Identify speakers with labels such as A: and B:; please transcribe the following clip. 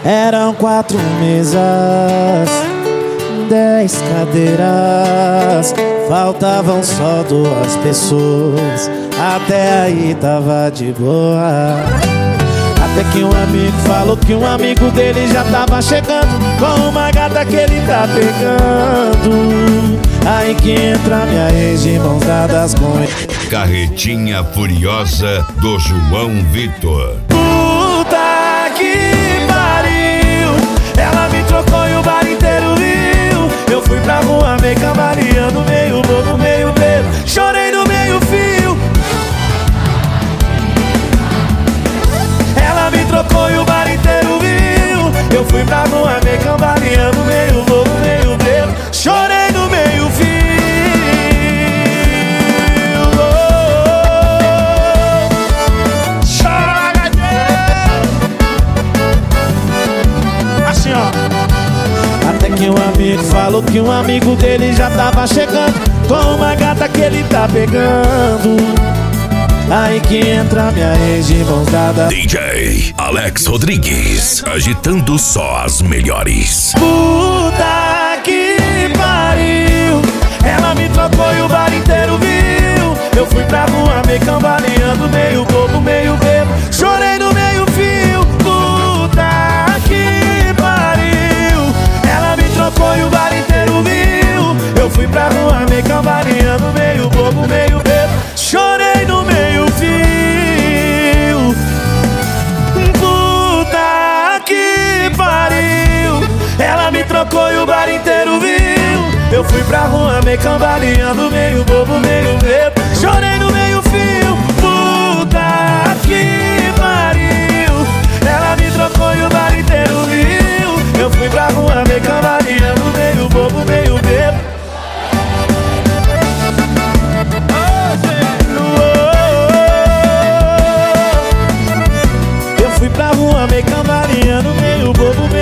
A: Eram 4 mesas, 10 cadeiras, faltavam só 2 pessoas. Até aí tava de boa. Até que um amigo falou que um amigo dele já tava chegando com uma gata que ele tá pegando. Aí que entra minha ex de mãos dadas com ele.
B: Carretinha Furiosa do João Vitor.
A: Puta que pariu, ela me trocou e o bar inteiro viu. Eu fui pra rua meio cambaleando, meio bobo, meio bebo, chorei no meio fio. Ela me trocou e o bar inteiro viu. Eu fui pra rua meio cambaleando, meio bobo, meio bebo, chorei no meio fio. Assim, ó. Até que um amigo falou que um amigo dele já tava chegando com uma gata que ele tá pegando. Aí que entra minha ex de mãos dadas.
B: DJ Alex Rodrigues, agitando só as melhores.
A: Puta que pariu, ela me trocou e o bar inteiro viu. Eu fui pra rua meio cambaleando, meio bobo, meio bebo, chorei no meio fio. Puta que pariu, ela me trocou e o bar inteiro viu. Eu fui pra rua meio cambaleando, meio bobo, meio bebo, chorei no meio fio. Puta que pariu, ela me trocou e o bar inteiro viu. Eu fui pra rua meio cambaleando, meio bobo, meio bebo, chorei no meio fio. Puta que pariu, ela me trocou e o bar inteiro viu. Eu fui pra rua meio cambaleando, meio bobo, meio bebo. Eu fui pra rua meio cambaleando, meio bobo, meio